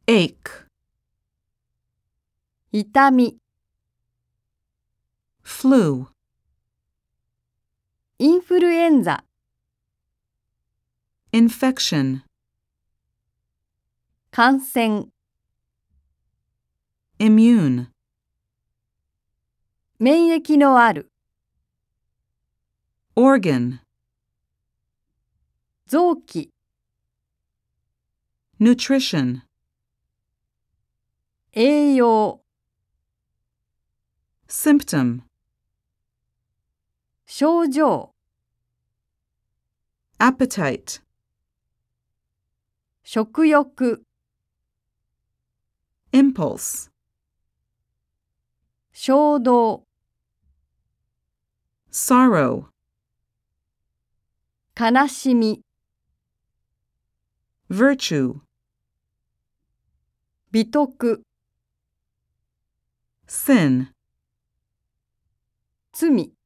ache, 痛み、 flu, インフルエンザ、 infection, 感染、 immune, 免疫のある、 organ, 臓器、 nutrition, 栄養、 symptom, 症状、 appetite, 食欲、 impulse, 衝動、 sorrow, 悲しみ、 virtue, 美徳、 sin, 罪。